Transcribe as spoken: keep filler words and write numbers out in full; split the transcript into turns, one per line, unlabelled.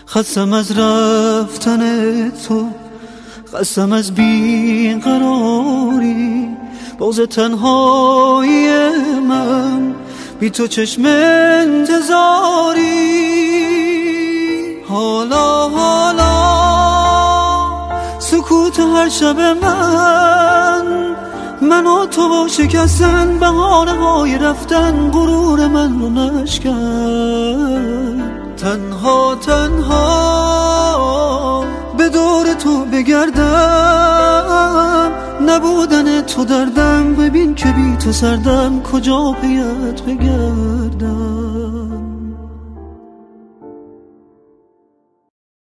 خستم از رفتن تو، خستم از بیقراری، بغض تنهایی من، بی تو چشم انتظاری. حالا حالا سکوت هر شب من، من و تو با شکستن بهانه های رفتن، غرور من رو نشکن. تنها تنها به دور تو بگردم، نبودن تو دردم، ببین که بی تو سردم، کجا پیت بگردم.